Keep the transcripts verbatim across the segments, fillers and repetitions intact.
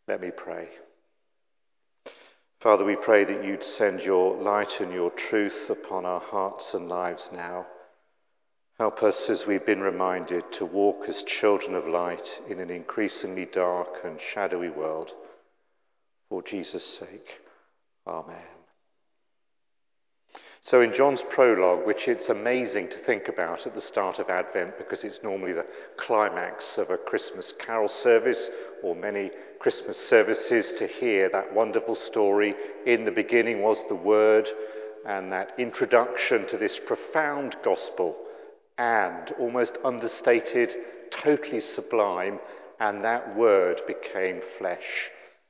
Let me pray. Father, we pray that you'd send your light and your truth upon our hearts and lives now. Help us, as we've been reminded, to walk as children of light in an increasingly dark and shadowy world. For Jesus' sake. Amen. So in John's prologue, which it's amazing to think about at the start of Advent because it's normally the climax of a Christmas carol service or many Christmas services, to hear that wonderful story, in the beginning was the Word, and that introduction to this profound gospel and almost understated, totally sublime, and that Word became flesh.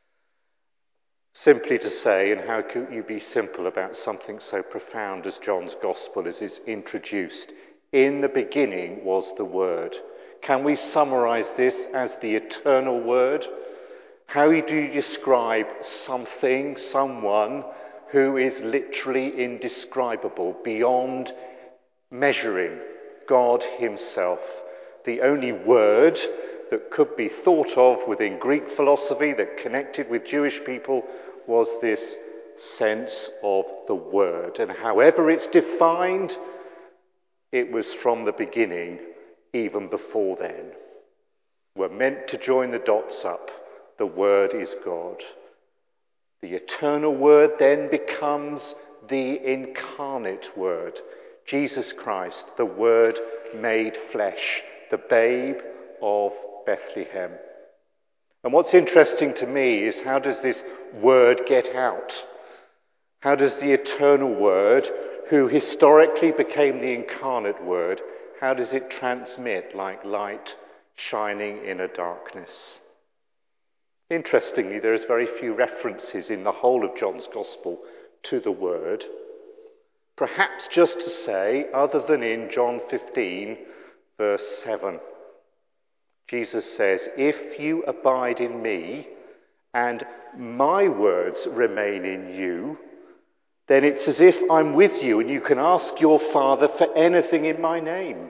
Simply to say, and how could you be simple about something so profound as John's Gospel as is introduced? In the beginning was the Word. Can we summarize this as the eternal Word? How do you describe something, someone who is literally indescribable, beyond measuring? God himself, the only word that could be thought of within Greek philosophy that connected with Jewish people was this sense of the Word. And however it's defined, it was from the beginning, even before then. We're meant to join the dots up. The Word is God. The eternal Word then becomes the incarnate Word. Jesus Christ, the Word made flesh, the babe of Bethlehem. And what's interesting to me is, how does this Word get out? How does the eternal Word, who historically became the incarnate Word, how does it transmit like light shining in a darkness? Interestingly, there is very few references in the whole of John's Gospel to the Word. Perhaps just to say, other than in John fifteen, verse seven. Jesus says, "If you abide in me and my words remain in you, then it's as if I'm with you and you can ask your Father for anything in my name."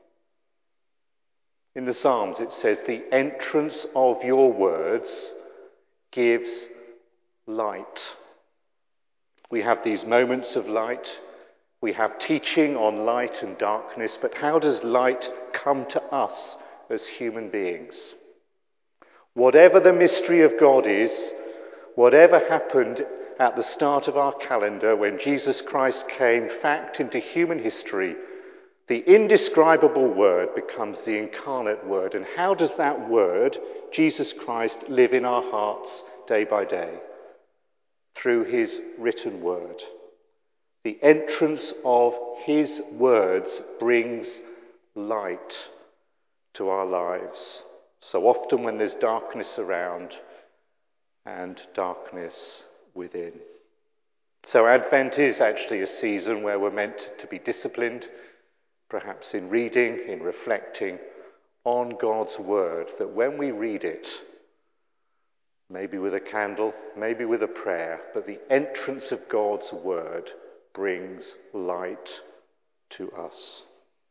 In the Psalms it says, "The entrance of your words gives light." We have these moments of light. We have teaching on light and darkness, but how does light come to us as human beings? Whatever the mystery of God is, whatever happened at the start of our calendar when Jesus Christ came fact into human history, the indescribable Word becomes the incarnate Word. And how does that Word, Jesus Christ, live in our hearts day by day? Through his written Word. The entrance of his words brings light to our lives. So often when there's darkness around and darkness within. So Advent is actually a season where we're meant to be disciplined, perhaps in reading, in reflecting on God's Word, that when we read it, maybe with a candle, maybe with a prayer, but the entrance of God's Word brings light to us.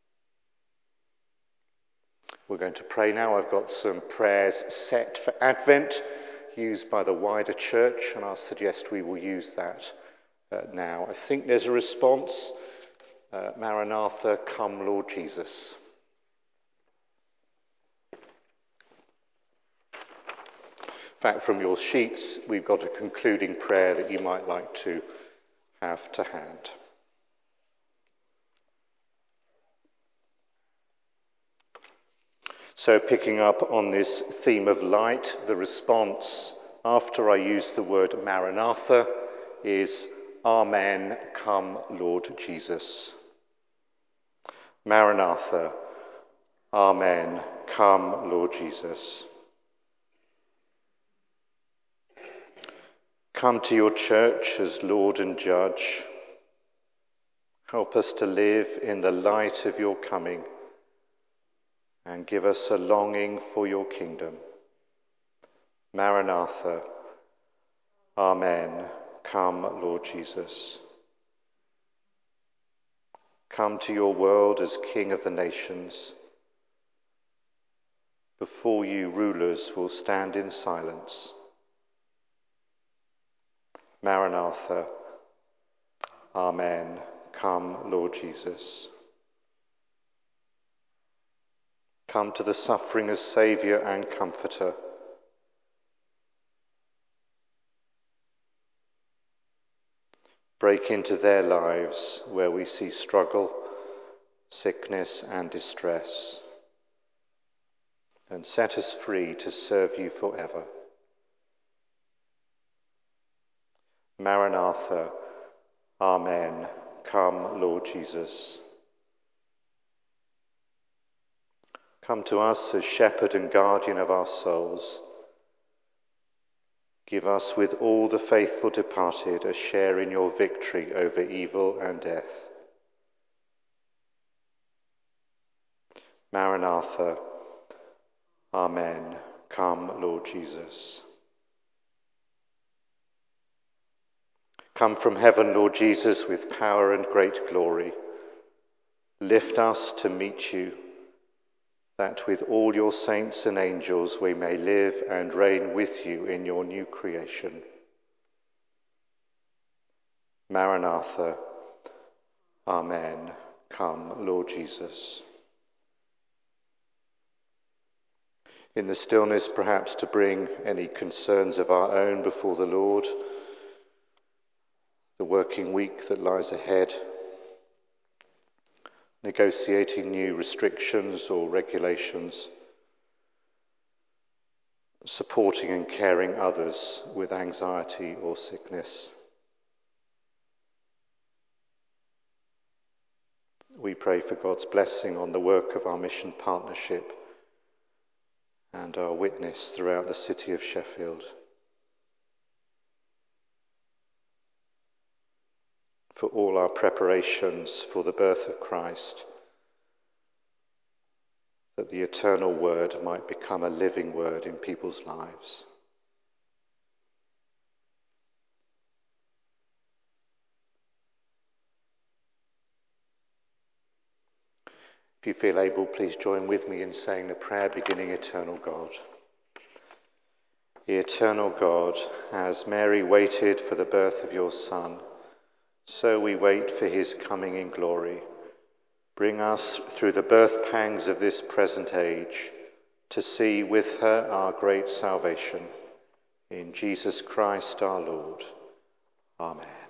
We're going to pray now. I've got some prayers set for Advent, used by the wider church, and I'll suggest we will use that uh, now. I think there's a response. Uh, Maranatha, come Lord Jesus. In fact, from your sheets, we've got a concluding prayer that you might like to have to hand. So picking up on this theme of light, the response after I use the word Maranatha is, Amen, come Lord Jesus. Maranatha, Amen, come Lord Jesus. Come to your church as Lord and Judge. Help us to live in the light of your coming and give us a longing for your kingdom. Maranatha, Amen, come Lord Jesus. Come to your world as King of the nations. Before you, rulers will stand in silence, Maranatha. Amen. Come, Lord Jesus. Come to the suffering as Saviour and Comforter. Break into their lives where we see struggle, sickness and distress, and set us free to serve you forever. Maranatha. Amen. Come, Lord Jesus. Come to us as shepherd and guardian of our souls. Give us with all the faithful departed a share in your victory over evil and death. Maranatha. Amen. Come, Lord Jesus. Come from heaven, Lord Jesus, with power and great glory. Lift us to meet you, that with all your saints and angels we may live and reign with you in your new creation. Maranatha. Amen. Come, Lord Jesus. In the stillness, perhaps to bring any concerns of our own before the Lord, the working week that lies ahead, negotiating new restrictions or regulations, supporting and caring others with anxiety or sickness. We pray for God's blessing on the work of our mission partnership and our witness throughout the city of Sheffield. For all our preparations for the birth of Christ, that the eternal word might become a living word in people's lives. If you feel able, please join with me in saying the prayer beginning, Eternal God. Eternal God, as Mary waited for the birth of your Son, so we wait for his coming in glory. Bring us through the birth pangs of this present age to see with her our great salvation. In Jesus Christ our Lord. Amen.